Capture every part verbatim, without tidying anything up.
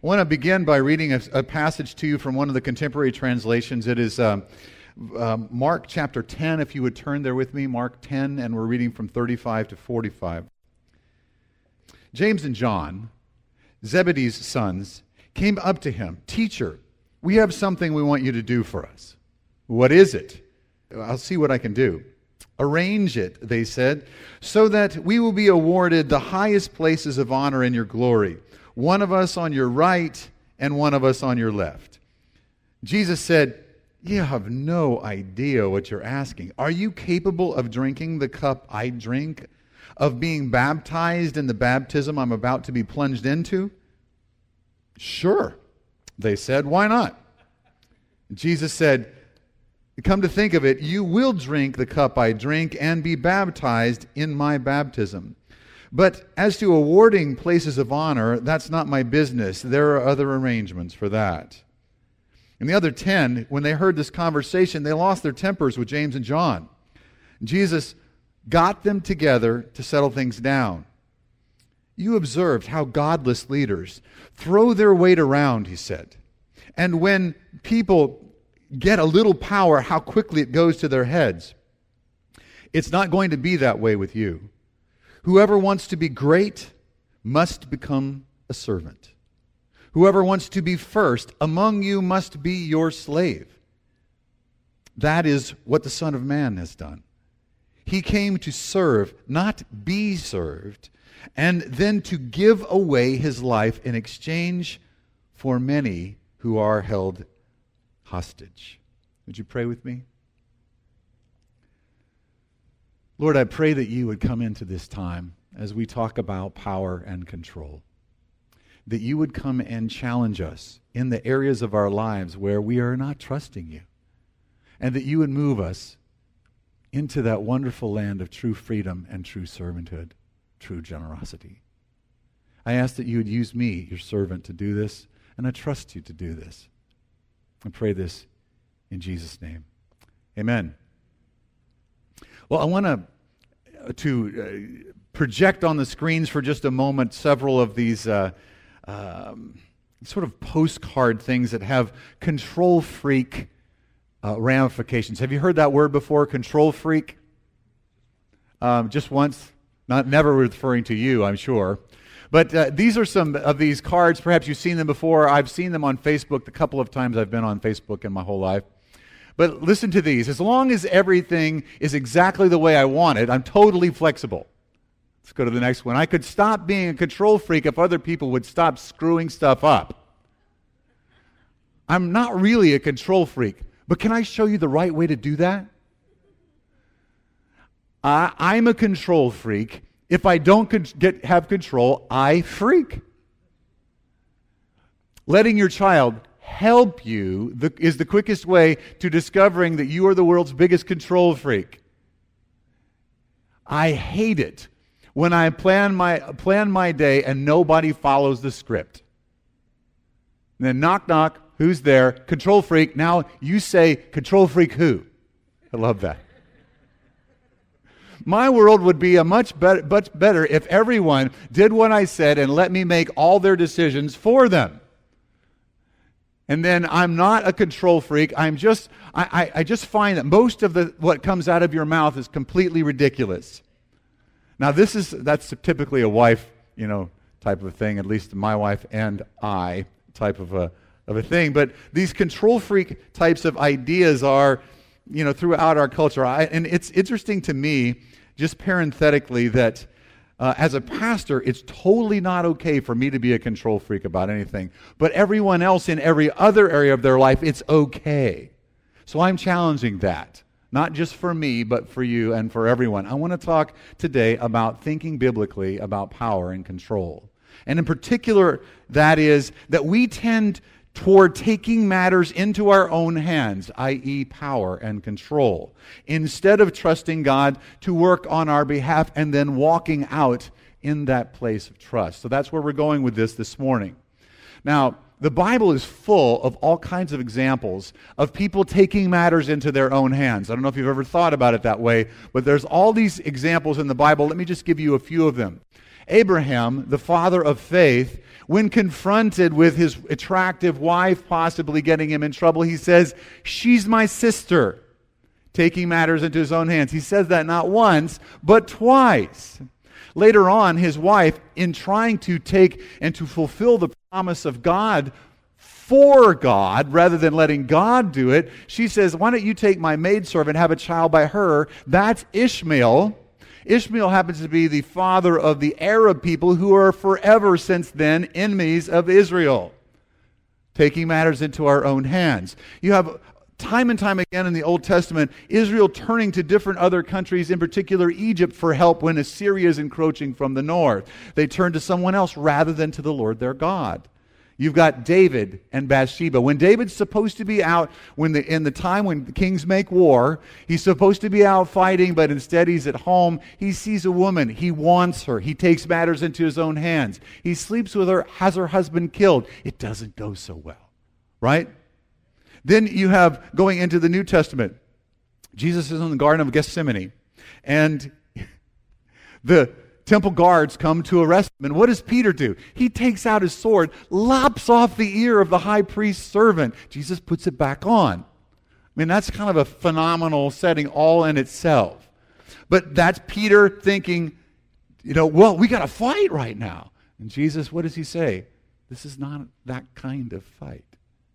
I want to begin by reading a, a passage to you from one of the contemporary translations. It is um, uh, Mark chapter ten, if you would turn there with me, Mark ten, and we're reading from thirty-five to forty-five. James and John, Zebedee's sons, came up to him. "Teacher, we have something we want you to do for us." "What is it?" "I'll see what I can do." "Arrange it," they said, "so that we will be awarded the highest places of honor in your glory. One of us on your right and one of us on your left." Jesus said, "You have no idea what you're asking. Are you capable of drinking the cup I drink, of being baptized in the baptism I'm about to be plunged into?" "Sure," they said. "Why not?" Jesus said, "Come to think of it, you will drink the cup I drink and be baptized in my baptism. But as to awarding places of honor, that's not my business. There are other arrangements for that." And the other ten, when they heard this conversation, they lost their tempers with James and John. Jesus got them together to settle things down. "You observed how godless leaders throw their weight around," he said. "And when people get a little power, how quickly it goes to their heads. It's not going to be that way with you. Whoever wants to be great must become a servant. Whoever wants to be first among you must be your slave. That is what the Son of Man has done. He came to serve, not be served, and then to give away his life in exchange for many who are held hostage." Would you pray with me? Lord, I pray that you would come into this time as we talk about power and control, that you would come and challenge us in the areas of our lives where we are not trusting you, and that you would move us into that wonderful land of true freedom and true servanthood, true generosity. I ask that you would use me, your servant, to do this, and I trust you to do this. I pray this in Jesus' name. Amen. Well, I want to to uh, project on the screens for just a moment several of these uh, um, sort of postcard things that have control freak uh, ramifications. Have you heard that word before, control freak? Um, just once? Not never referring to you, I'm sure. But uh, these are some of these cards. Perhaps you've seen them before. I've seen them on Facebook the couple of times I've been on Facebook in my whole life. But listen to these. As long as everything is exactly the way I want it, I'm totally flexible. Let's go to the next one. I could stop being a control freak if other people would stop screwing stuff up. I'm not really a control freak, but can I show you the right way to do that? I, I'm a control freak. If I don't con- get, have control, I freak. Letting your child help you the, is the quickest way to discovering that you are the world's biggest control freak. I hate it when I plan my plan my day and nobody follows the script. And then knock, knock, who's there? Control freak. Now you say, control freak who? I love that. My world would be a much better, much better if everyone did what I said and let me make all their decisions for them. And then I'm not a control freak. I'm just, I, I, I just find that most of the what comes out of your mouth is completely ridiculous. Now this is, that's typically a wife, you know, type of thing, at least my wife and I type of a, of a thing. But these control freak types of ideas are, you know, throughout our culture. I, and it's interesting to me, just parenthetically, that uh, as a pastor, it's totally not okay for me to be a control freak about anything. But everyone else in every other area of their life, it's okay. So I'm challenging that, not just for me, but for you and for everyone. I want to talk today about thinking biblically about power and control. And in particular, that is that we tend toward taking matters into our own hands, that is power and control, instead of trusting God to work on our behalf and then walking out in that place of trust. So that's where we're going with this this morning. Now, the Bible is full of all kinds of examples of people taking matters into their own hands. I don't know if you've ever thought about it that way, but there's all these examples in the Bible. Let me just give you a few of them. Abraham, the father of faith, when confronted with his attractive wife possibly getting him in trouble, he says, "She's my sister," taking matters into his own hands. He says that not once, but twice. Later on, his wife, in trying to take and to fulfill the promise of God for God, rather than letting God do it, she says, "Why don't you take my maidservant, have a child by her?" That's Ishmael. Ishmael happens to be the father of the Arab people who are forever since then enemies of Israel, taking matters into our own hands. You have time and time again in the Old Testament, Israel turning to different other countries, in particular Egypt, for help when Assyria is encroaching from the north. They turn to someone else rather than to the Lord their God. You've got David and Bathsheba. When David's supposed to be out, when the, in the time when kings make war, he's supposed to be out fighting, but instead he's at home. He sees a woman. He wants her. He takes matters into his own hands. He sleeps with her, has her husband killed. It doesn't go so well, right? Then you have, going into the New Testament, Jesus is in the Garden of Gethsemane, and the temple guards come to arrest him. And what does Peter do? He takes out his sword, lops off the ear of the high priest's servant. Jesus puts it back on. I mean, that's kind of a phenomenal setting all in itself. But that's Peter thinking, you know, well, we got to fight right now. And Jesus, what does he say? This is not that kind of fight.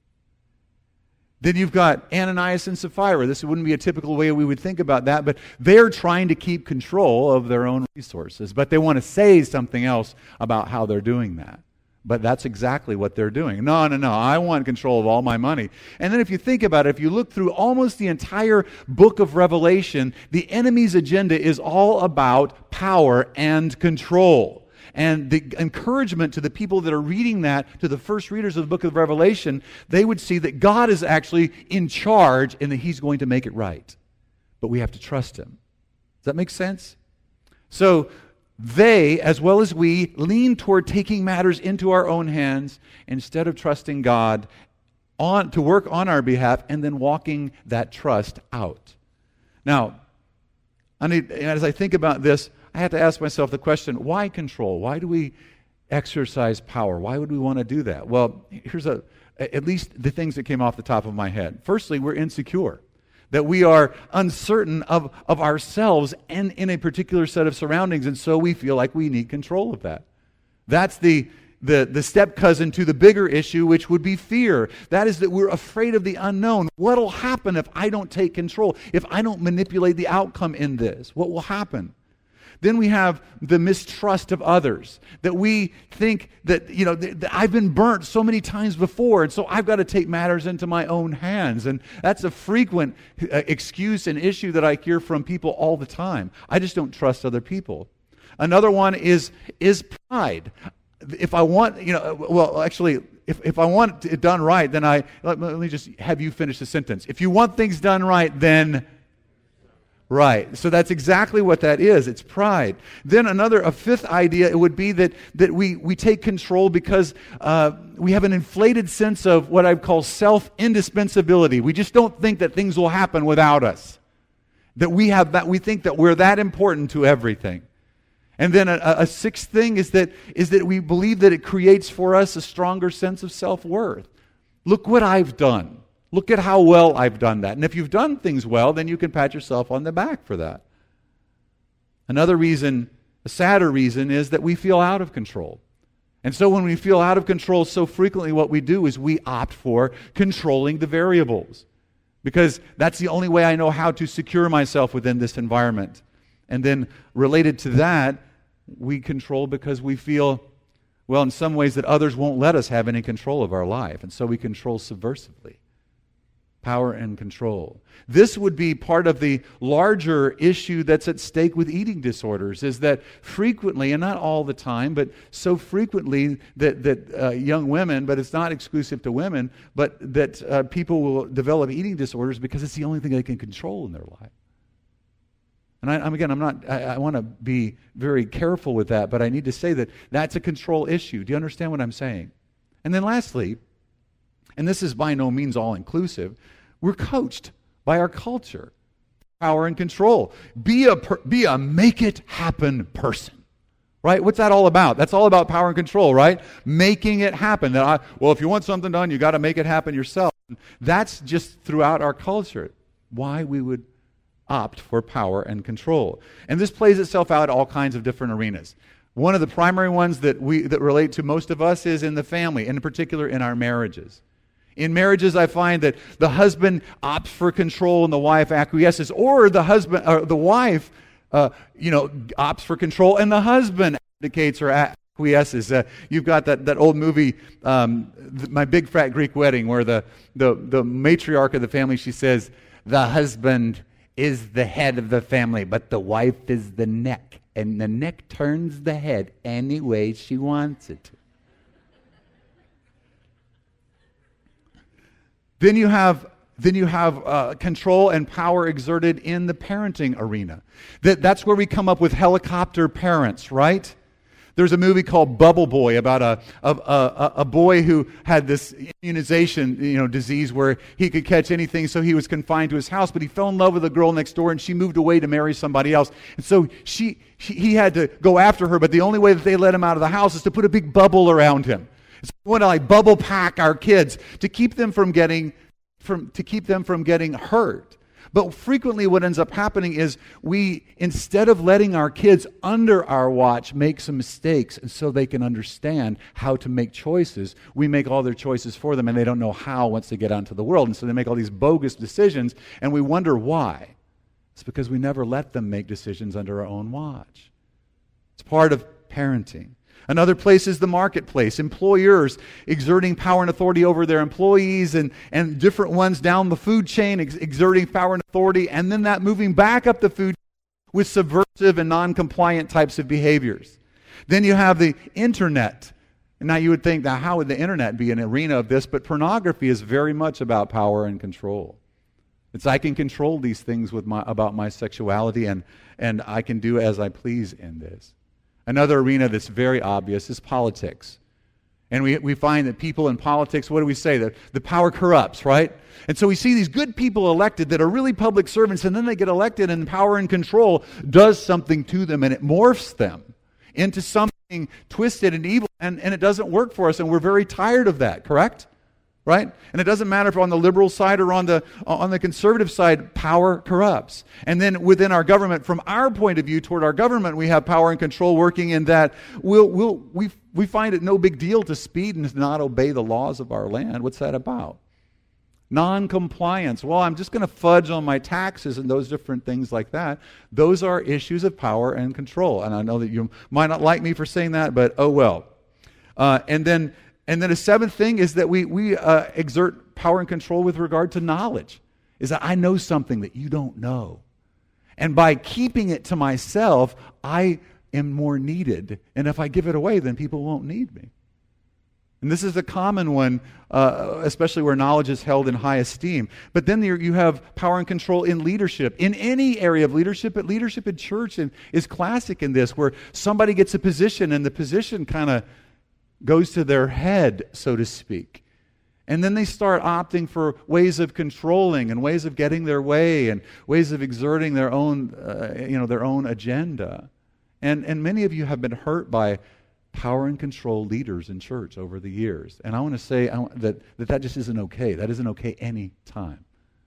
Then you've got Ananias and Sapphira. This wouldn't be a typical way we would think about that, but they're trying to keep control of their own resources, but they want to say something else about how they're doing that. But that's exactly what they're doing. No, no, no, I want control of all my money. And then if you think about it, if you look through almost the entire book of Revelation, the enemy's agenda is all about power and control. And the encouragement to the people that are reading that, to the first readers of the book of Revelation, they would see that God is actually in charge and that He's going to make it right. But we have to trust Him. Does that make sense? So they, as well as we, lean toward taking matters into our own hands instead of trusting God on to work on our behalf and then walking that trust out. Now, I need, as I think about this, I have to ask myself the question, why control? Why do we exercise power? Why would we want to do that? Well, here's a, at least the things that came off the top of my head. Firstly, we're insecure, that we are uncertain of, of ourselves and in a particular set of surroundings, and so we feel like we need control of that. That's the, the, the step cousin to the bigger issue, which would be fear. That is that we're afraid of the unknown. What will happen if I don't take control? If I don't manipulate the outcome in this? What will happen? Then we have the mistrust of others, that we think that, you know, th- th- I've been burnt so many times before, and so I've got to take matters into my own hands. And that's a frequent uh, excuse and issue that I hear from people all the time. I just don't trust other people. Another one is, is pride. If I want, you know, well, actually, if, if I want it done right, then I, let, let me just have you finish the sentence. If you want things done right, then... Right. So that's exactly what that is. It's pride. Then another, a fifth idea, it would be that, that we, we take control because uh, we have an inflated sense of what I call self-indispensability. We just don't think that things will happen without us. That we have that, we think that we're that important to everything. And then a, a sixth thing is that, is that we believe that it creates for us a stronger sense of self-worth. Look what I've done. Look at how well I've done that. And if you've done things well, then you can pat yourself on the back for that. Another reason, a sadder reason, is that we feel out of control. And so when we feel out of control so frequently, what we do is we opt for controlling the variables. Because that's the only way I know how to secure myself within this environment. And then related to that, we control because we feel, well, in some ways that others won't let us have any control of our life. And so we control subversively. Power and control. This would be part of the larger issue that's at stake with eating disorders, is that frequently, and not all the time, but so frequently that, that uh, young women, but it's not exclusive to women, but that uh, people will develop eating disorders because it's the only thing they can control in their life. And I, I'm, again, I'm not, I, I want to be very careful with that, but I need to say that that's a control issue. Do you understand what I'm saying? And then lastly, and this is by no means all-inclusive, we're coached by our culture. Power and control. Be a, per, be a make-it-happen person. Right? What's that all about? That's all about power and control, right? Making it happen. That I, well, if you want something done, you got to make it happen yourself. That's just throughout our culture. Why we would opt for power and control. And this plays itself out in all kinds of different arenas. One of the primary ones that we that relate to most of us is in the family, and in particular in our marriages. In marriages, I find that the husband opts for control and the wife acquiesces, or the husband, or the wife, uh, you know, opts for control and the husband abdicates or acquiesces. Uh, you've got that, that old movie, um, My Big Fat Greek Wedding, where the, the the matriarch of the family, she says, the husband is the head of the family, but the wife is the neck, and the neck turns the head any way she wants it to. Then you have then you have uh, control and power exerted in the parenting arena. That that's where we come up with helicopter parents, right? There's a movie called Bubble Boy about a a, a a boy who had this immunization, you know, disease where he could catch anything, so he was confined to his house. But he fell in love with a girl next door, and she moved away to marry somebody else. And so she, she he had to go after her. But the only way that they let him out of the house is to put a big bubble around him. So we want to like bubble pack our kids to keep them from getting from to keep them from getting hurt. But frequently what ends up happening is we, instead of letting our kids under our watch make some mistakes and so they can understand how to make choices, we make all their choices for them, and they don't know how once they get out into the world. And so they make all these bogus decisions, and we wonder why. It's because we never let them make decisions under our own watch. It's part of parenting. Another place is the marketplace. Employers exerting power and authority over their employees, and, and different ones down the food chain ex- exerting power and authority, and then that moving back up the food chain with subversive and non-compliant types of behaviors. Then you have the internet. And now you would think, now how would the internet be an arena of this? But pornography is very much about power and control. It's I can control these things with my about my sexuality, and, and I can do as I please in this. Another arena that's very obvious is politics. And we, we find that people in politics, what do we say? That the power corrupts, right? And so we see these good people elected that are really public servants, and then they get elected, and power and control does something to them, and it morphs them into something twisted and evil, and, and it doesn't work for us, and we're very tired of that, correct? Right? And it doesn't matter if on the liberal side or on the on the conservative side, power corrupts. And then within our government, from our point of view toward our government, we have power and control working in that we'll, we'll, we we find it no big deal to speed and not obey the laws of our land. What's that about? Non-compliance. Well, I'm just going to fudge on my taxes and those different things like that. Those are issues of power and control. And I know that you might not like me for saying that, but oh well. Uh, and then And then a seventh thing is that we, we uh, exert power and control with regard to knowledge. Is that I know something that you don't know. And by keeping it to myself, I am more needed. And if I give it away, then people won't need me. And this is a common one, uh, especially where knowledge is held in high esteem. But then there you have power and control in leadership. In any area of leadership, but leadership in church and is classic in this, where somebody gets a position and the position kind of goes to their head, so to speak. And then they start opting for ways of controlling and ways of getting their way and ways of exerting their own, uh, you know, their own agenda. And and many of you have been hurt by power and control leaders in church over the years. And I want to say I want, that, that that just isn't okay. That isn't okay any time.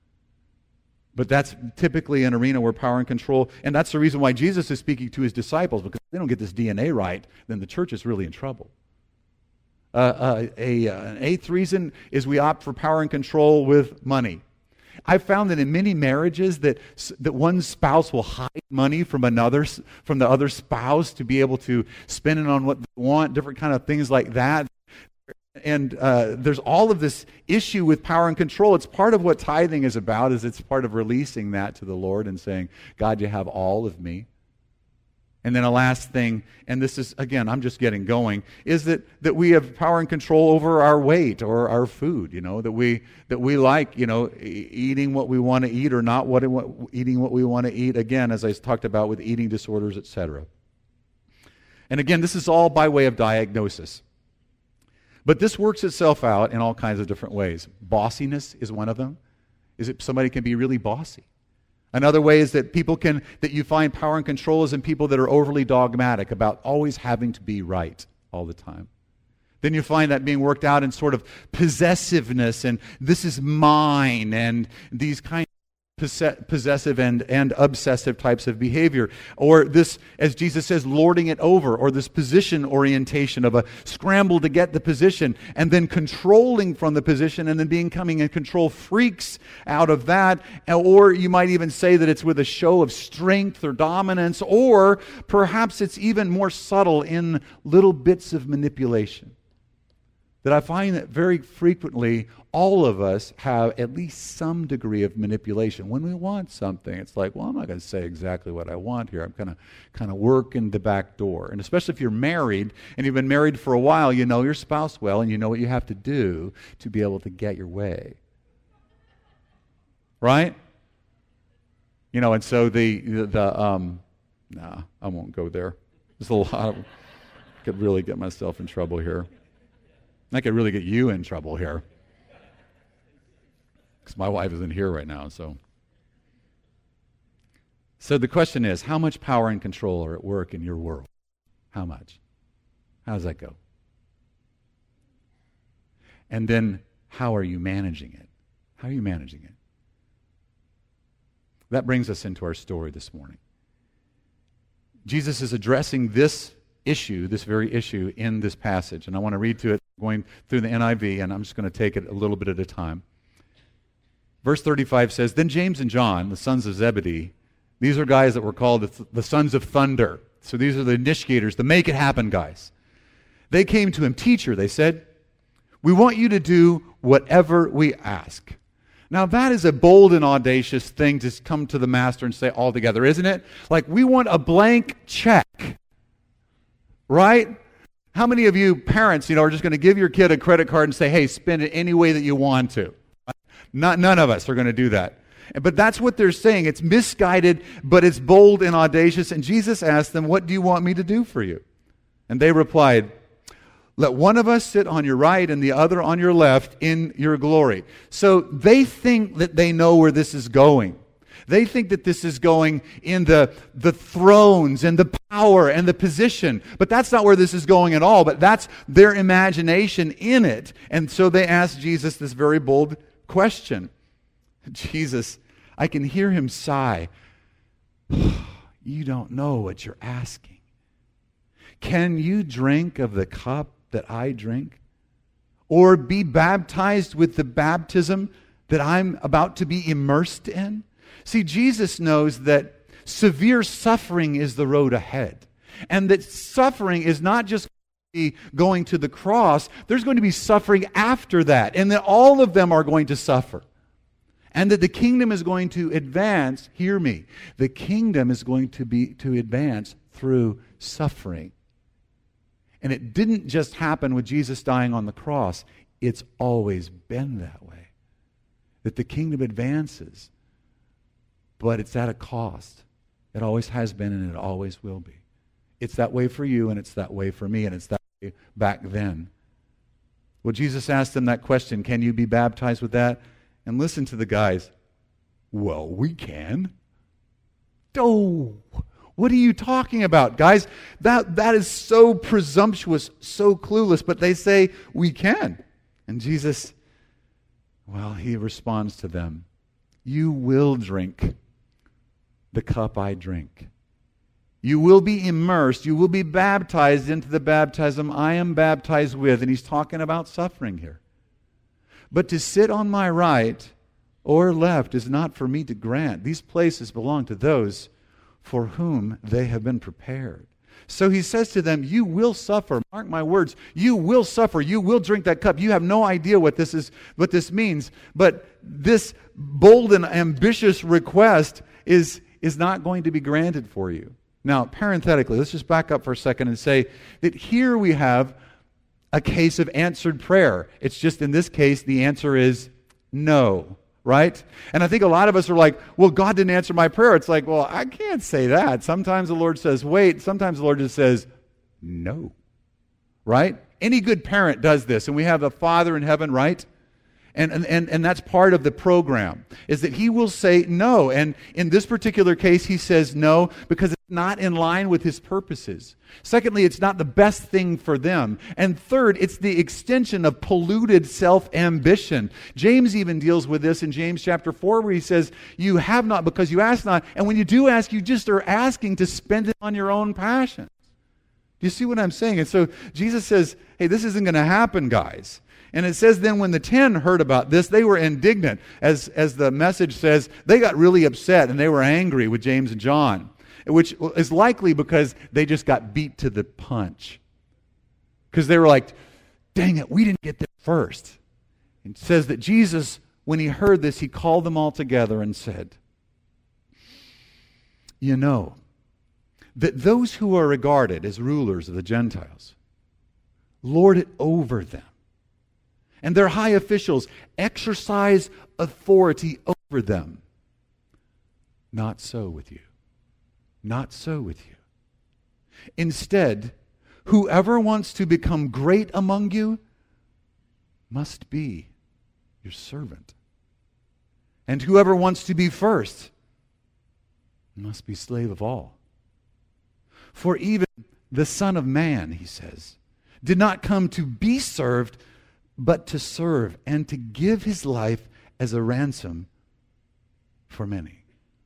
But that's typically an arena where power and control, and that's the reason why Jesus is speaking to his disciples, because if they don't get this D N A right, then the church is really in trouble. Uh, uh, a, uh, an eighth reason is we opt for power and control with money. I've found that in many marriages that that one spouse will hide money from another, from the other spouse to be able to spend it on what they want, different kind of things like that. And uh, there's all of this issue with power and control. It's part of what tithing is about, is it's part of releasing that to the Lord and saying, God, you have all of me. And then a last thing, and this is, again, I'm just getting going, is that, that we have power and control over our weight or our food, you know, that we that we like, you know, e- eating what we want to eat or not what, what eating what we want to eat, again, as I talked about with eating disorders, et cetera. And again, this is all by way of diagnosis. But this works itself out in all kinds of different ways. Bossiness is one of them. Is it somebody can be really bossy? Another way is that people can, that you find power and control is in people that are overly dogmatic about always having to be right all the time. Then you find that being worked out in sort of possessiveness and this is mine and these kinds of possessive and, and obsessive types of behavior. Or this, as Jesus says, lording it over, or this position orientation of a scramble to get the position and then controlling from the position and then becoming in control freaks out of that. Or you might even say that it's with a show of strength or dominance, or perhaps it's even more subtle in little bits of manipulation. That I find that very frequently all of us have at least some degree of manipulation. When we want something, it's like, well, I'm not going to say exactly what I want here. I'm going to kind of work in the back door. And especially if you're married and you've been married for a while, you know your spouse well and you know what you have to do to be able to get your way. Right? You know, and so the, the, the um, nah, I won't go there. There's a lot of, I could really get myself in trouble here. I could really get you in trouble here. Because my wife isn't here right now, so. So the question is, how much power and control are at work in your world? How much? How does that go? And then, how are you managing it? How are you managing it? That brings us into our story this morning. Jesus is addressing this issue, this very issue in this passage. And I want to read to it going through the N I V, and I'm just going to take it a little bit at a time. Verse thirty-five says, Then James and John, the sons of Zebedee, these are guys that were called the, the sons of thunder. So these are the initiators, the make it happen guys. They came to him, Teacher, they said, we want you to do whatever we ask. Now that is a bold and audacious thing to come to the master and say all together, isn't it? Like, we want a blank check. Right? How many of you parents, you know, are just going to give your kid a credit card and say, hey, spend it any way that you want to? Not, none of us are going to do that. But that's what they're saying. It's misguided, but it's bold and audacious. And Jesus asked them, what do you want me to do for you? And they replied, let one of us sit on your right and the other on your left in your glory. So they think that they know where this is going. They think that this is going in the, the thrones and the power and the position. But that's not where this is going at all. But that's their imagination in it. And so they asked Jesus this very bold question. Jesus, I can hear him sigh. You don't know what you're asking. Can you drink of the cup that I drink? Or be baptized with the baptism that I'm about to be immersed in? See, Jesus knows that severe suffering is the road ahead. And that suffering is not just going to the cross. There's going to be suffering after that. And that all of them are going to suffer. And that the kingdom is going to advance, hear me, the kingdom is going to be to advance through suffering. And it didn't just happen with Jesus dying on the cross. It's always been that way. That the kingdom advances. But it's at a cost. It always has been and it always will be. It's that way for you and it's that way for me and it's that way back then. Well, Jesus asked them that question, can you be baptized with that? And listen to the guys. Well, we can. Oh, what are you talking about, guys? That, that is so presumptuous, so clueless, but they say we can. And Jesus, well, he responds to them, you will drink the cup I drink. You will be immersed. You will be baptized into the baptism I am baptized with. And he's talking about suffering here. But to sit on my right or left is not for me to grant. These places belong to those for whom they have been prepared. So he says to them, you will suffer. Mark my words. You will suffer. You will drink that cup. You have no idea what this is, what this means. But this bold and ambitious request is, is not going to be granted for you. Now, parenthetically, let's just back up for a second and say that here we have a case of answered prayer. It's just in this case, the answer is no. Right? And I think a lot of us are like, well, God didn't answer my prayer. It's like, well, I can't say that. Sometimes the Lord says, wait. Sometimes the Lord just says, no. Right? Any good parent does this. And we have a Father in heaven, right? And, and, and that's part of the program, is that he will say no. And in this particular case, he says no because it's not in line with his purposes. Secondly, it's not the best thing for them. And third, it's the extension of polluted self-ambition. James even deals with this in James chapter four, where he says, you have not because you ask not. And when you do ask, you just are asking to spend it on your own passions. Do you see what I'm saying? And so Jesus says, hey, this isn't going to happen, guys. And it says then when the ten heard about this, they were indignant. As, as the message says, they got really upset and they were angry with James and John, which is likely because they just got beat to the punch. Because they were like, dang it, we didn't get there first. It says that Jesus, when he heard this, he called them all together and said, you know, that those who are regarded as rulers of the Gentiles lord it over them. And their high officials exercise authority over them. Not so with you. Not so with you. Instead, whoever wants to become great among you must be your servant. And whoever wants to be first must be slave of all. For even the Son of Man, he says, did not come to be served, but to serve and to give his life as a ransom for many.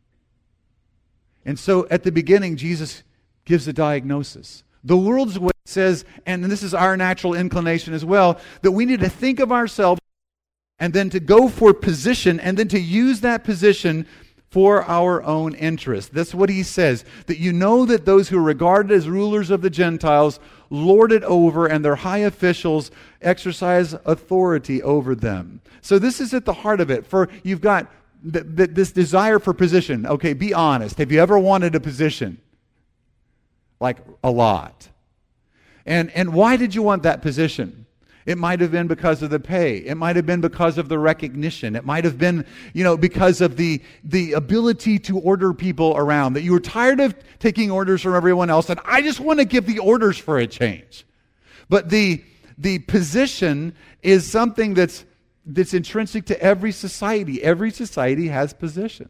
And so at the beginning, Jesus gives a diagnosis. The world's way says, and this is our natural inclination as well, that we need to think of ourselves and then to go for position and then to use that position for our own interest. That's what he says, that you know that those who are regarded as rulers of the Gentiles lord it over, and their high officials exercise authority over them. So this is at the heart of it. For you've got th- th- this desire for position. Okay, be honest. Have you ever wanted a position? Like a lot. And and why did you want that position? It might have been because of the pay. It might have been because of the recognition. It might have been, you know, because of the, the ability to order people around. That you were tired of taking orders from everyone else, and I just want to give the orders for a change. But the the position is something that's that's intrinsic to every society. Every society has positions.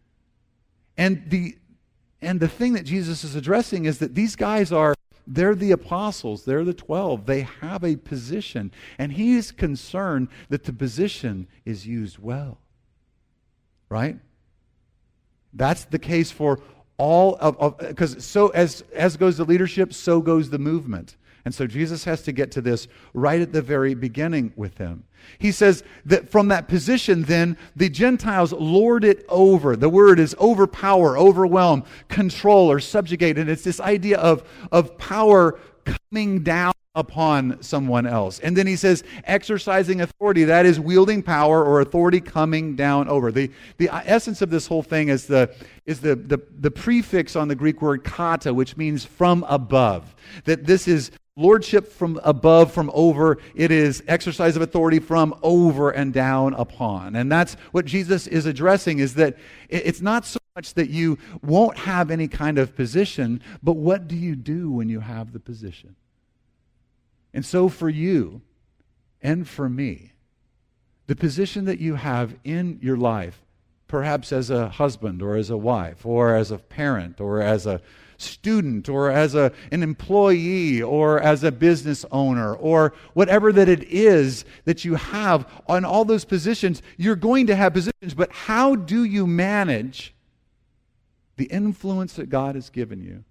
And the and the thing that Jesus is addressing is that these guys are They're the apostles. They're the twelve. They have a position. And he is concerned that the position is used well. Right? That's the case for all of, because so as, as goes the leadership, so goes the movement. And so Jesus has to get to this right at the very beginning with them. He says that from that position then, the Gentiles lord it over. The word is overpower, overwhelm, control, or subjugate. And it's this idea of, of power coming down upon someone else. And then he says exercising authority, that is wielding power or authority coming down over. The, the essence of this whole thing is the is the, the, the prefix on the Greek word kata, which means from above. That this is lordship from above, from over. It is exercise of authority from over and down upon. And that's what Jesus is addressing, is that it's not so much that you won't have any kind of position, but what do you do when you have the position? And so for you and for me, the position that you have in your life, perhaps as a husband or as a wife or as a parent or as a student or as a, an employee or as a business owner or whatever that it is that you have on all those positions, you're going to have positions, but how do you manage the influence that God has given you?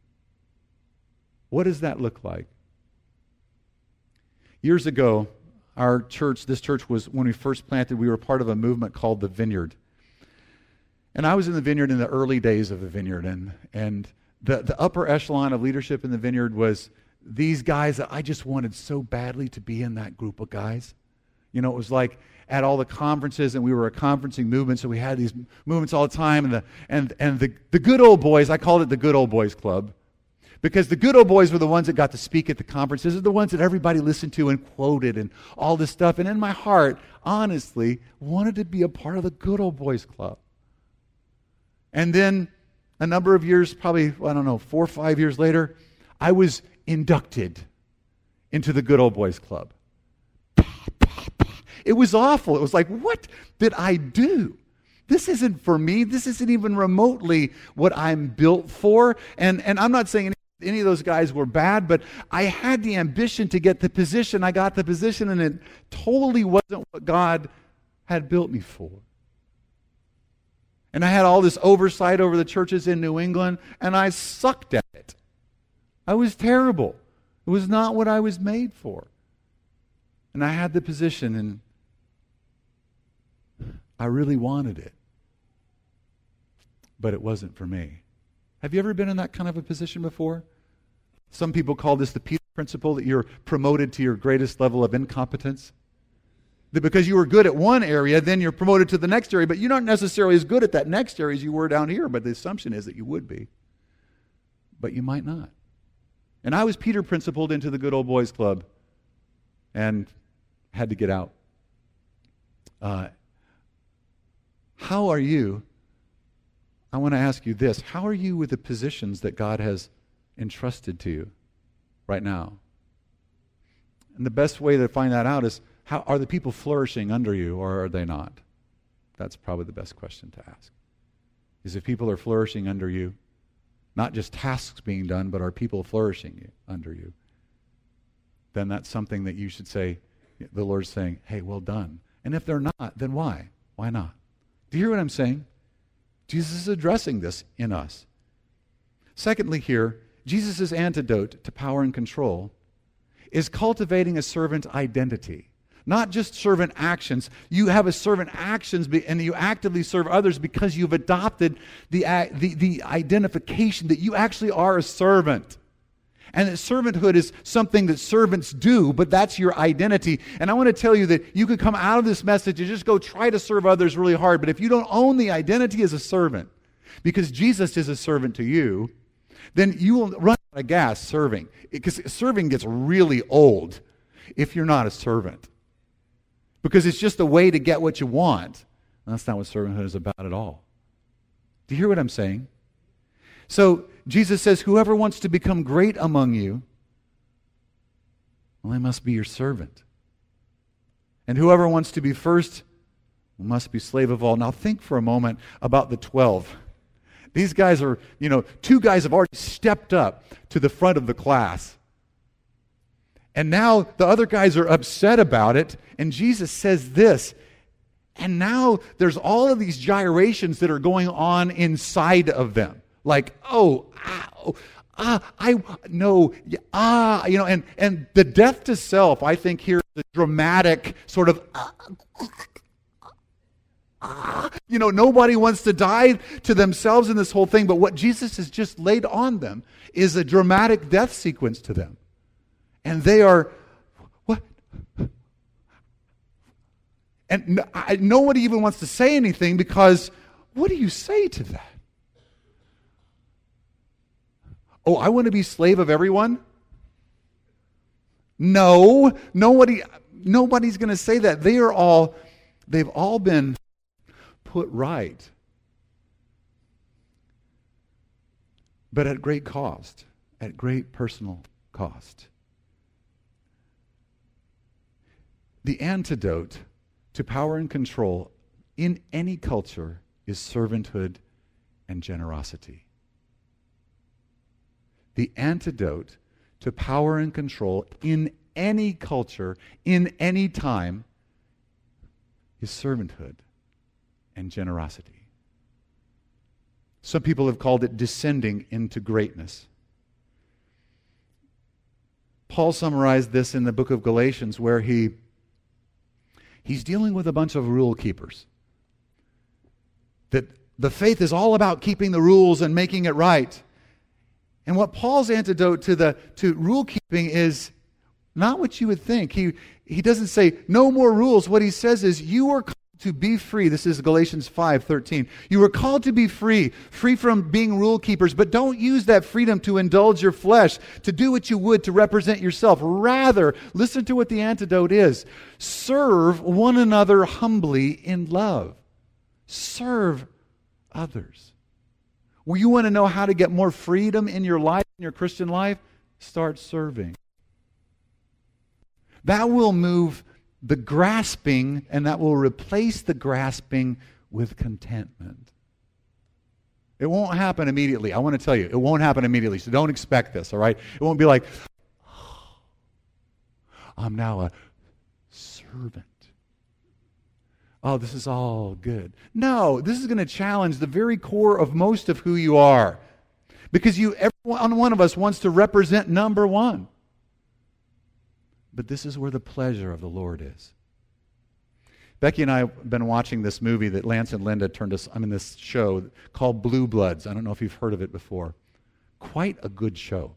What does that look like? Years ago, our church, this church was, when we first planted, we were part of a movement called the Vineyard. And I was in the Vineyard in the early days of the Vineyard, and and the, the upper echelon of leadership in the Vineyard was these guys that I just wanted so badly to be in that group of guys. You know, it was like at all the conferences, and we were a conferencing movement, so we had these movements all the time, and the and and the, the good old boys, I called it the good old boys club. Because the good old boys were the ones that got to speak at the conferences, are the ones that everybody listened to and quoted and all this stuff. And in my heart, honestly, wanted to be a part of the good old boys club. And then a number of years, probably, I don't know, four or five years later, I was inducted into the good old boys club. It was awful. It was like, what did I do? This isn't for me. This isn't even remotely what I'm built for. And, and I'm not saying any, any of those guys were bad, but I had the ambition to get the position. I got the position, and it totally wasn't what God had built me for. And I had all this oversight over the churches in New England, and I sucked at it. I was terrible. It was not what I was made for. And I had the position, and I really wanted it. But it wasn't for me. Have you ever been in that kind of a position before? Some people call this the Peter principle, that you're promoted to your greatest level of incompetence. That because you were good at one area, then you're promoted to the next area, but you're not necessarily as good at that next area as you were down here, but the assumption is that you would be. But you might not. And I was Peter principled into the good old boys club and had to get out. Uh, how are you? I want to ask you this. How are you with the positions that God has entrusted to you right now? And the best way to find that out is, how are the people flourishing under you, or are they not? That's probably the best question to ask. Is if people are flourishing under you, not just tasks being done, but are people flourishing under you, then that's something that you should say, the Lord's saying, hey, well done. And if they're not, then why? Why not? Do you hear what I'm saying? Jesus is addressing this in us. Secondly here, Jesus' antidote to power and control is cultivating a servant identity. Not just servant actions. You have a servant actions and you actively serve others because you've adopted the, the, the identification that you actually are a servant. And that servanthood is something that servants do, but that's your identity. And I want to tell you that you could come out of this message and just go try to serve others really hard, but if you don't own the identity as a servant, because Jesus is a servant to you, then you will run out of gas serving. Because serving gets really old if you're not a servant. Because it's just a way to get what you want. And that's not what servanthood is about at all. Do you hear what I'm saying? So Jesus says, whoever wants to become great among you, well, they must be your servant. And whoever wants to be first must be slave of all. Now think for a moment about the twelve. These guys are, you know, two guys have already stepped up to the front of the class. And now the other guys are upset about it. And Jesus says this. And now there's all of these gyrations that are going on inside of them. Like, oh, ah, oh, ah, I, no, ah, you know, and, and the death to self, I think here is a dramatic sort of, ah, ah, you know, nobody wants to die to themselves in this whole thing, but what Jesus has just laid on them is a dramatic death sequence to them. And they are, what? And no, I, nobody even wants to say anything because what do you say to that? Oh, I want to be slave of everyone? No, nobody, nobody's going to say that. They are all, they've all been put right. But at great cost, at great personal cost. The antidote to power and control in any culture is servanthood and generosity. The antidote to power and control in any culture, in any time, is servanthood and generosity. Some people have called it descending into greatness. Paul summarized this in the book of Galatians, where he he's dealing with a bunch of rule keepers. That the faith is all about keeping the rules and making it right. And what Paul's antidote to the to rule keeping is not what you would think. He he doesn't say no more rules. What he says is you are called to be free. This is Galatians five thirteen. You are called to be free, free from being rule keepers, but don't use that freedom to indulge your flesh, to do what you would to represent yourself. Rather, listen to what the antidote is. Serve one another humbly in love. Serve others. Well, you want to know how to get more freedom in your life, in your Christian life? Start serving. That will move the grasping, and that will replace the grasping with contentment. It won't happen immediately. I want to tell you, it won't happen immediately, so don't expect this, all right? It won't be like, oh, I'm now a servant. Oh, this is all good. No, this is going to challenge the very core of most of who you are. Because you, every one of us wants to represent number one. But this is where the pleasure of the Lord is. Becky and I have been watching this movie that Lance and Linda turned us, I mean this show called Blue Bloods. I don't know if you've heard of it before. Quite a good show.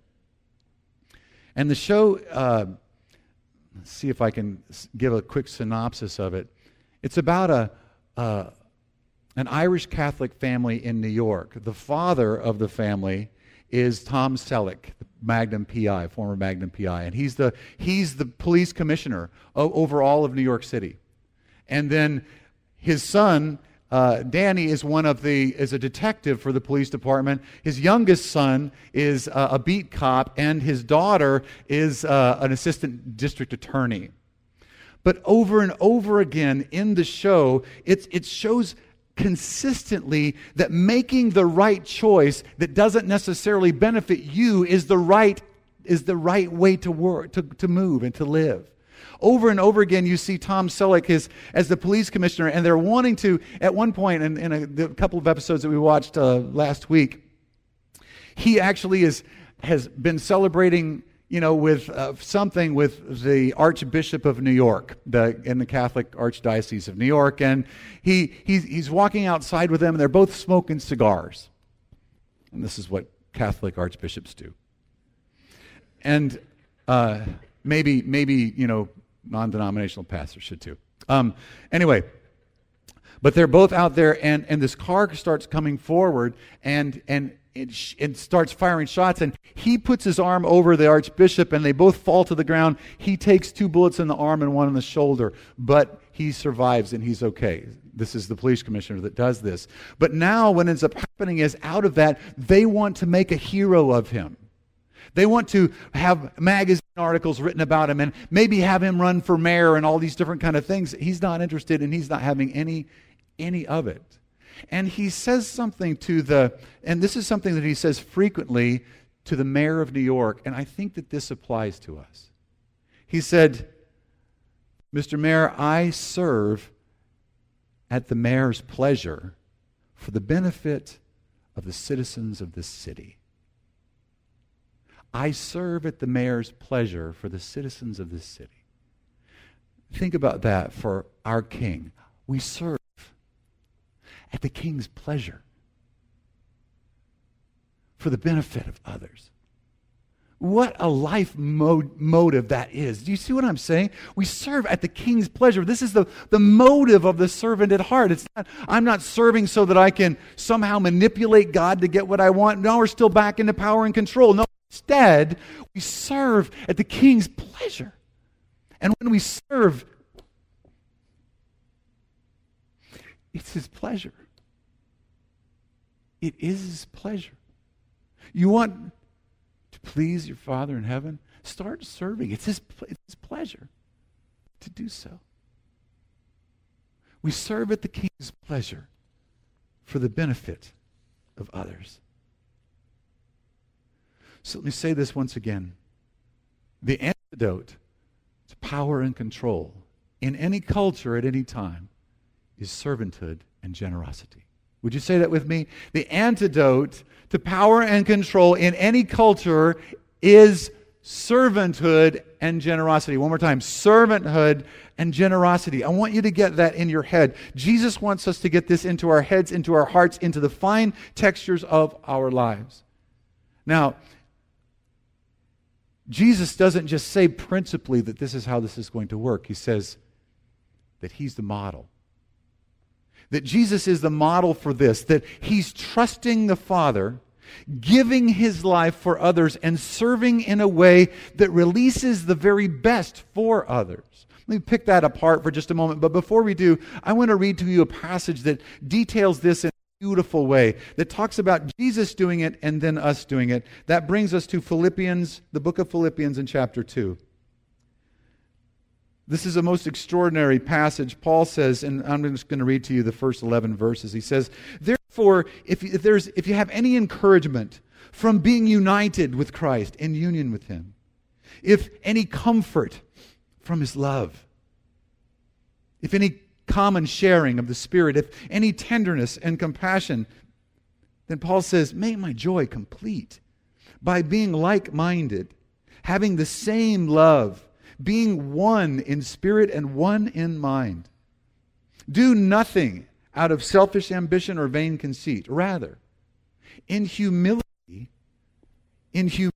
And the show, uh, let's see if I can give a quick synopsis of it. It's about a uh, an Irish Catholic family in New York. The father of the family is Tom Selleck, the Magnum P I, former Magnum P I, and he's the he's the police commissioner o- over all of New York City. And then his son, uh, Danny, is one of the is a detective for the police department. His youngest son is uh, a beat cop, and his daughter is uh, an assistant district attorney. But over and over again in the show, it, it shows consistently that making the right choice that doesn't necessarily benefit you is the right is the right way to work, to, to move and to live. Over and over again, you see Tom Selleck as, as the police commissioner, and they're wanting to, at one point in, in a, the couple of episodes that we watched uh, last week, he actually is has been celebrating, you know, with uh, something with the Archbishop of New York, the in the Catholic Archdiocese of New York, and he he's, he's walking outside with them, and they're both smoking cigars. And this is what Catholic archbishops do. And uh, maybe maybe you know non-denominational pastors should too. Um, anyway, but they're both out there, and and this car starts coming forward, and and. It, sh- it starts firing shots, and he puts his arm over the archbishop, and they both fall to the ground. He takes two bullets in the arm and one in the shoulder, but he survives and he's okay. This is the police commissioner that does this. But now what ends up happening is, out of that, they want to make a hero of him. They want to have magazine articles written about him and maybe have him run for mayor and all these different kind of things. He's not interested, and he's not having any any of it. And he says something to the, and this is something that he says frequently to the mayor of New York, and I think that this applies to us. He said, Mister Mayor, I serve at the mayor's pleasure for the benefit of the citizens of this city. I serve at the mayor's pleasure for the citizens of this city. Think about that for our King. We serve at the King's pleasure for the benefit of others. What a life mo- motive that is. Do you see what I'm saying? We serve at the King's pleasure. This is the, the motive of the servant at heart. It's not, I'm not serving so that I can somehow manipulate God to get what I want. No, we're still back into power and control. No, instead, we serve at the King's pleasure. And when we serve, it's His pleasure. It is His pleasure. You want to please your Father in heaven? Start serving. It's His, it's His pleasure to do so. We serve at the King's pleasure for the benefit of others. So let me say this once again. The antidote to power and control in any culture at any time is servanthood and generosity. Would you say that with me? The antidote to power and control in any culture is servanthood and generosity. One more time, servanthood and generosity. I want you to get that in your head. Jesus wants us to get this into our heads, into our hearts, into the fine textures of our lives. Now, Jesus doesn't just say principally that this is how this is going to work. He says that He's the model. That Jesus is the model for this, that He's trusting the Father, giving His life for others, and serving in a way that releases the very best for others. Let me pick that apart for just a moment. But before we do, I want to read to you a passage that details this in a beautiful way, that talks about Jesus doing it and then us doing it. That brings us to Philippians, the book of Philippians in chapter two. This is a most extraordinary passage. Paul says, and I'm just going to read to you the first eleven verses. He says, therefore, if, if, there's, if you have any encouragement from being united with Christ, in union with Him, if any comfort from His love, if any common sharing of the Spirit, if any tenderness and compassion, then Paul says, make my joy complete by being like-minded, having the same love, being one in spirit and one in mind. Do nothing out of selfish ambition or vain conceit. Rather, in humility, in humility,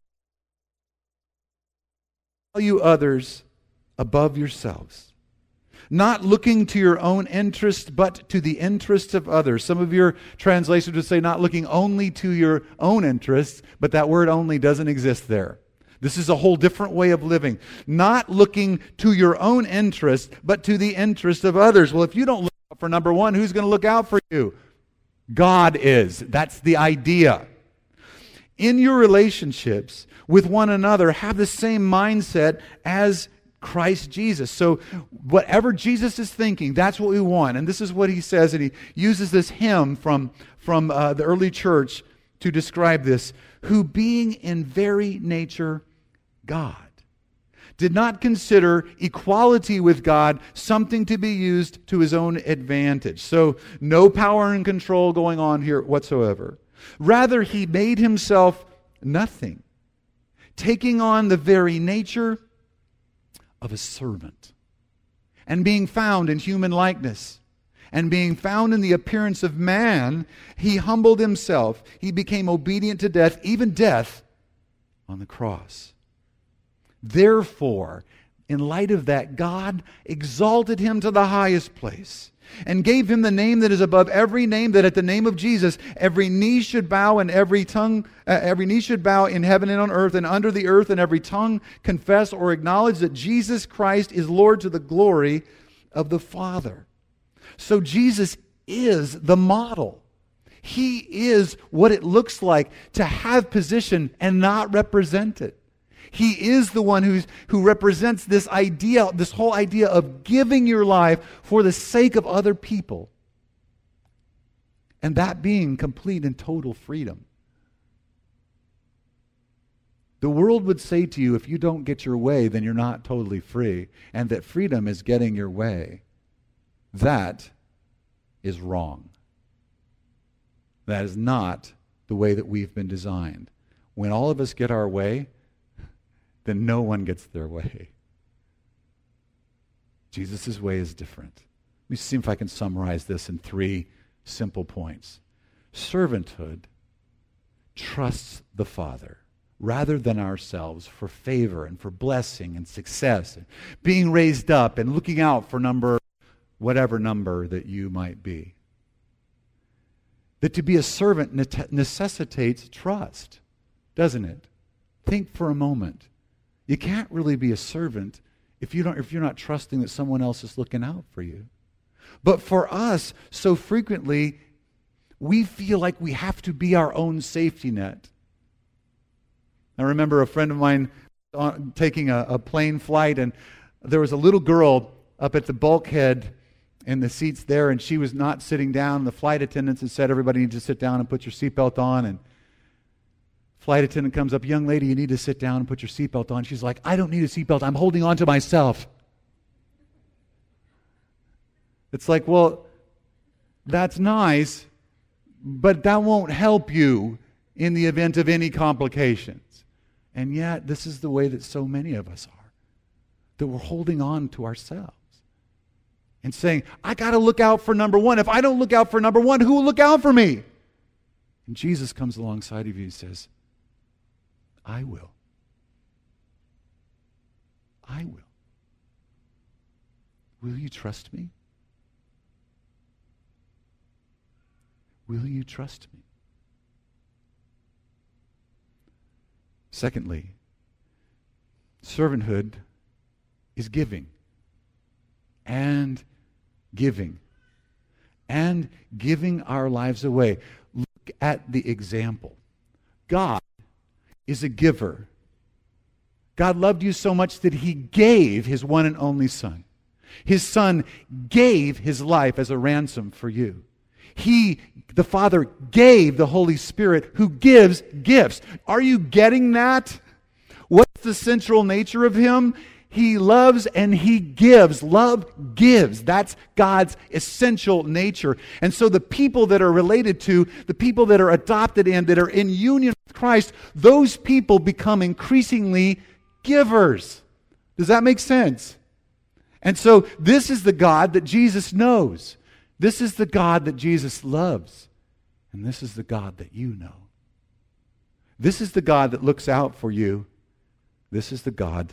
value others above yourselves, not looking to your own interest, but to the interests of others. Some of your translations would say not looking only to your own interests, but that word only doesn't exist there. This is a whole different way of living. Not looking to your own interest, but to the interest of others. Well, if you don't look out for number one, who's going to look out for you? God is. That's the idea. In your relationships with one another, have the same mindset as Christ Jesus. So whatever Jesus is thinking, that's what we want. And this is what he says, and he uses this hymn from, from uh, the early church to describe this. Who being in very nature God, did not consider equality with God something to be used to his own advantage. So no power and control going on here whatsoever. Rather, he made himself nothing, taking on the very nature of a servant, and being found in human likeness, and being found in the appearance of man, he humbled himself. He became obedient to death, even death on the cross. Therefore, in light of that, God exalted him to the highest place and gave him the name that is above every name, that at the name of Jesus every knee should bow and every tongue, uh, every knee should bow in heaven and on earth and under the earth, and every tongue confess or acknowledge that Jesus Christ is Lord, to the glory of the Father. So Jesus is the model. He is what it looks like to have position and not represent it. He is the one who's, who represents this idea, this whole idea of giving your life for the sake of other people. And that being complete and total freedom. The world would say to you, if you don't get your way, then you're not totally free. And that freedom is getting your way. That is wrong. That is not the way that we've been designed. When all of us get our way, then no one gets their way. Jesus' way is different. Let me see if I can summarize this in three simple points. Servanthood trusts the Father rather than ourselves for favor and for blessing and success, and being raised up and looking out for number, whatever number that you might be. That to be a servant necessitates trust, doesn't it? Think for a moment. You can't really be a servant if you don't, if you're not trusting that someone else is looking out for you. But for us, so frequently, we feel like we have to be our own safety net. I remember a friend of mine on, taking a, a plane flight, and there was a little girl up at the bulkhead in the seats there, and she was not sitting down. The flight attendants had said, everybody needs to sit down and put your seatbelt on, and flight attendant comes up, young lady, you need to sit down and put your seatbelt on. She's like, I don't need a seatbelt. I'm holding on to myself. It's like, well, that's nice, but that won't help you in the event of any complications. And yet, this is the way that so many of us are, that we're holding on to ourselves and saying, I got to look out for number one. If I don't look out for number one, who will look out for me? And Jesus comes alongside of you and says, I will. I will. Will you trust me? Will you trust me? Secondly, servanthood is giving. And giving. And giving our lives away. Look at the example. God is a giver. God loved you so much that He gave His one and only Son. His Son gave His life as a ransom for you. He, the Father, gave the Holy Spirit who gives gifts. Are you getting that? What's the central nature of Him? He loves and He gives. Love gives. That's God's essential nature. And so the people that are related to, the people that are adopted in, that are in union with Christ, those people become increasingly givers. Does that make sense? And so this is the God that Jesus knows. This is the God that Jesus loves. And this is the God that you know. This is the God that looks out for you. This is the God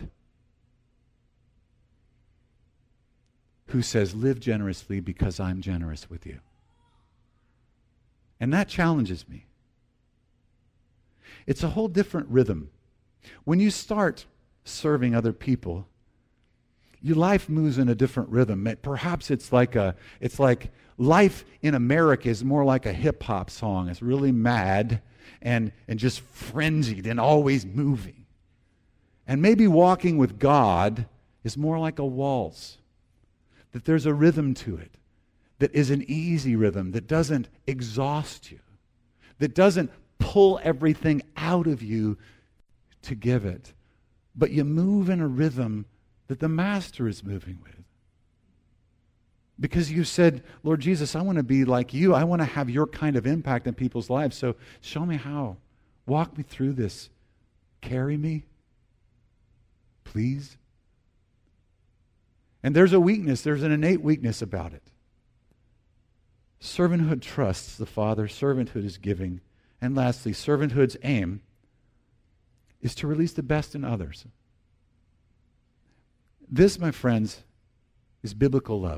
who says, live generously because I'm generous with you. And that challenges me. It's a whole different rhythm. When you start serving other people, your life moves in a different rhythm. Perhaps it's like a, it's like life in America is more like a hip hop song. It's really mad and, and just frenzied and always moving. And maybe walking with God is more like a waltz. That there's a rhythm to it that is an easy rhythm, that doesn't exhaust you, that doesn't pull everything out of you to give it. But you move in a rhythm that the Master is moving with. Because you said, Lord Jesus, I want to be like you. I want to have your kind of impact in people's lives. So show me how. Walk me through this. Carry me, please. And there's a weakness. There's an innate weakness about it. Servanthood trusts the Father. Servanthood is giving. And lastly, servanthood's aim is to release the best in others. This, my friends, is biblical love.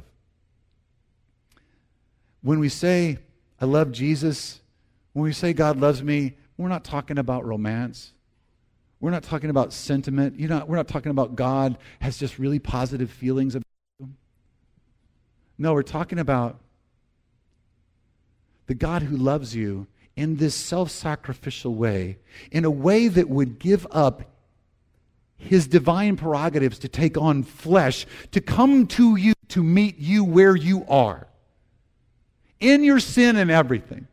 When we say, I love Jesus, when we say God loves me, we're not talking about romance. We're not talking about sentiment. You know, we're not talking about God has just really positive feelings about you. No, we're talking about the God who loves you in this self-sacrificial way, in a way that would give up His divine prerogatives to take on flesh, to come to you, to meet you where you are, in your sin and everything.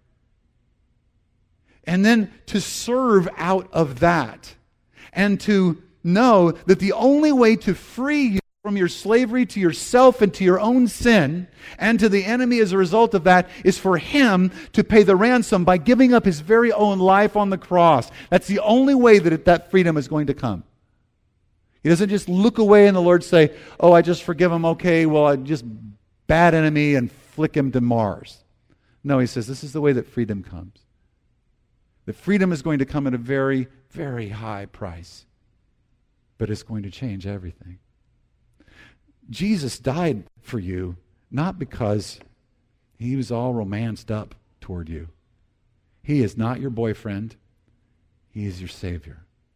And then to serve out of that. And to know that the only way to free you from your slavery to yourself and to your own sin and to the enemy as a result of that is for Him to pay the ransom by giving up His very own life on the cross. That's the only way that it, that freedom is going to come. He doesn't just look away and the Lord say, oh, I just forgive him, okay, well, I just bad enemy and flick him to Mars. No, He says this is the way that freedom comes. That freedom is going to come at a very, very high price. But it's going to change everything. Jesus died for you, not because He was all romanced up toward you. He is not your boyfriend. He is your Savior.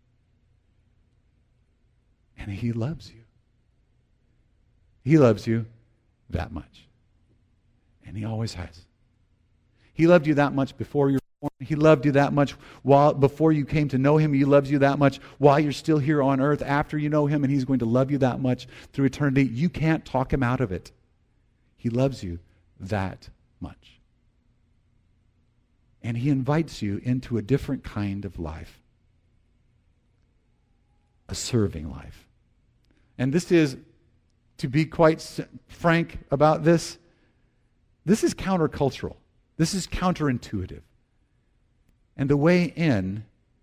And He loves you. He loves you that much. And He always has. He loved you that much before you were born. He loved you that much while before you came to know Him. He loves you that much while you're still here on earth after you know Him, and He's going to love you that much through eternity. You can't talk Him out of it. He loves you that much. And He invites you into a different kind of life. A serving life. And this is, to be quite frank about this, this is countercultural. This is counterintuitive. And the way in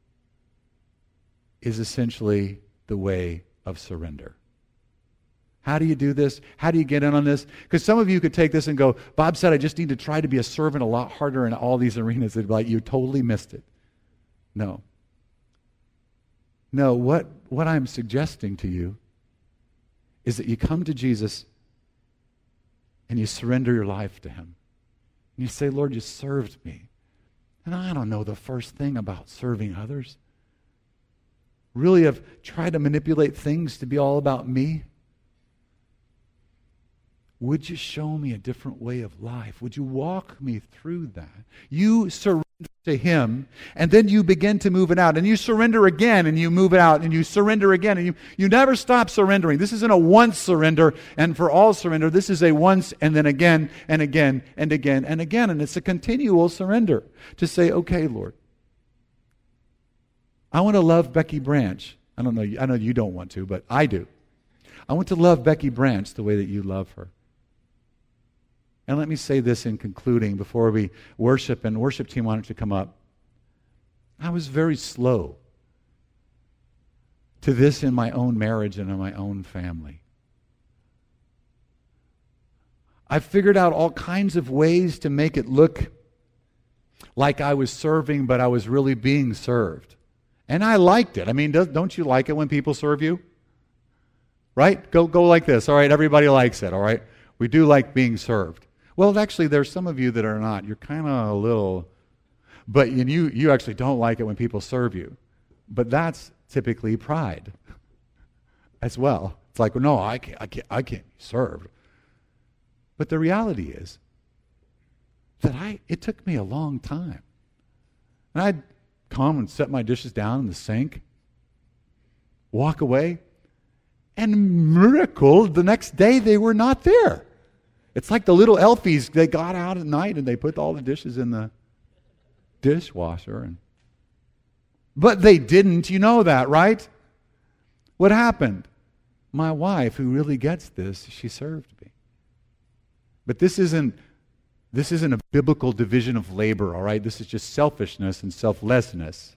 is essentially the way of surrender. How do you do this? How do you get in on this? Because some of you could take this and go, Bob said I just need to try to be a servant a lot harder in all these arenas. They'd be like, you totally missed it. No. No, what, what I'm suggesting to you is that you come to Jesus and you surrender your life to Him. And you say, Lord, you served me. And I don't know the first thing about serving others. Really have tried to manipulate things to be all about me. Would you show me a different way of life? Would you walk me through that? You surrender to Him, and then you begin to move it out, and you surrender again, and you move it out, and you surrender again, and you, you never stop surrendering. This isn't a once surrender and for all surrender. This is a once and then again and again and again and again, and it's a continual surrender to say, okay, Lord, I want to love Becky Branch. I don't know, I know you don't want to, but I do. I want to love Becky Branch the way that you love her. And let me say this in concluding before we worship, and worship team wanted to come up. I was very slow to this in my own marriage and in my own family. I figured out all kinds of ways to make it look like I was serving, but I was really being served. And I liked it. I mean, don't you like it when people serve you? Right? Go, go like this. All right, everybody likes it, all right? We do like being served. Well, actually, there's some of you that are not. You're kind of a little, but and you, you actually don't like it when people serve you. But that's typically pride as well. It's like, well, no, I can't, I can't, I can't be served. But the reality is that I, it took me a long time. And I'd come and set my dishes down in the sink, walk away, and miracle, the next day they were not there. It's like the little Elfies, they got out at night and they put all the dishes in the dishwasher. And, but they didn't, you know that, right? What happened? My wife, who really gets this, she served me. But this isn't, this isn't a biblical division of labor, all right? This is just selfishness and selflessness.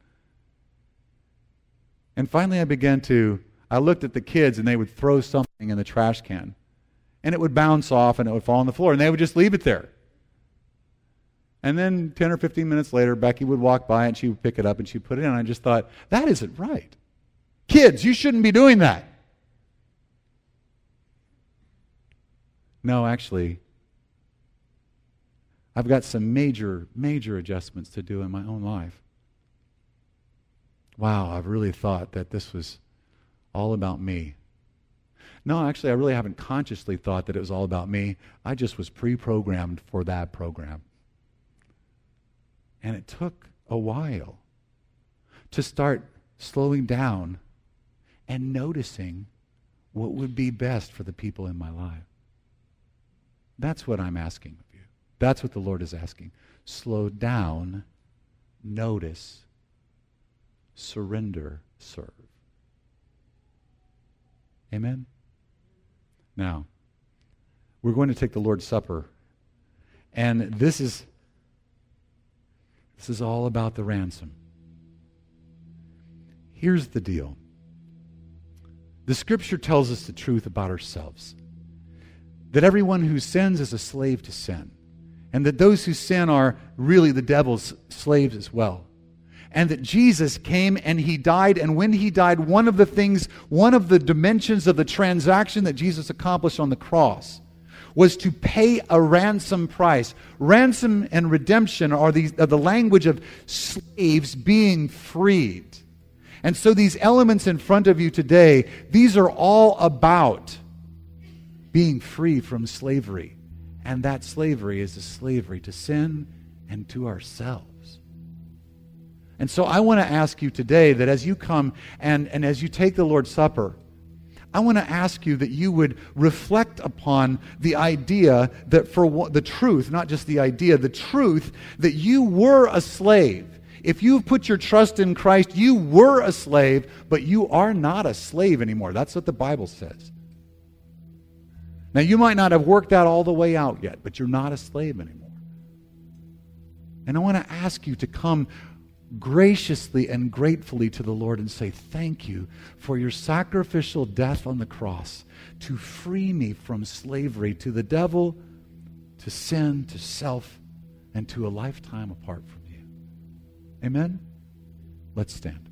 And finally I began to, I looked at the kids and they would throw something in the trash can. And it would bounce off and it would fall on the floor. And they would just leave it there. And then ten or fifteen minutes later, Becky would walk by and she would pick it up and she'd put it in. And I just thought, that isn't right. Kids, you shouldn't be doing that. No, actually, I've got some major, major adjustments to do in my own life. Wow, I've really thought that this was all about me. No, actually, I really haven't consciously thought that it was all about me. I just was pre-programmed for that program. And it took a while to start slowing down and noticing what would be best for the people in my life. That's what I'm asking of you. That's what the Lord is asking. Slow down, notice, surrender, serve. Amen? Now, we're going to take the Lord's Supper, and this is this is all about the ransom. Here's the deal. The Scripture tells us the truth about ourselves, that everyone who sins is a slave to sin, and that those who sin are really the devil's slaves as well. And that Jesus came and He died, and when He died, one of the things, one of the dimensions of the transaction that Jesus accomplished on the cross was to pay a ransom price. Ransom and redemption are the, are the language of slaves being freed. And so these elements in front of you today, these are all about being free from slavery. And that slavery is a slavery to sin and to ourselves. And so I want to ask you today that as you come and, and as you take the Lord's Supper, I want to ask you that you would reflect upon the idea that for the truth, not just the idea, the truth that you were a slave. If you've put your trust in Christ, you were a slave, but you are not a slave anymore. That's what the Bible says. Now, you might not have worked that all the way out yet, but you're not a slave anymore. And I want to ask you to come graciously and gratefully to the Lord and say, thank you for your sacrificial death on the cross to free me from slavery to the devil, to sin, to self, and to a lifetime apart from you. Amen? Let's stand.